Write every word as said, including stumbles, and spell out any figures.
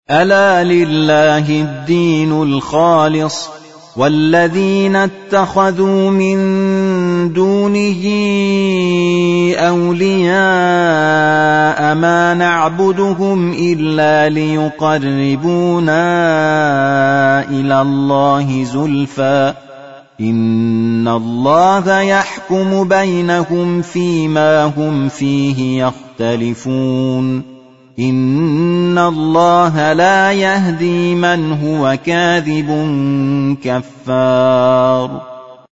ألا لله الدين الخالص والذين اتخذوا من دونه أولياء ما نعبدهم إلا ليقربونا إلى الله زلفى إن الله يحكم بينهم فيما هم فيه يختلفون إن الله لا يهدي من هو كاذب كفار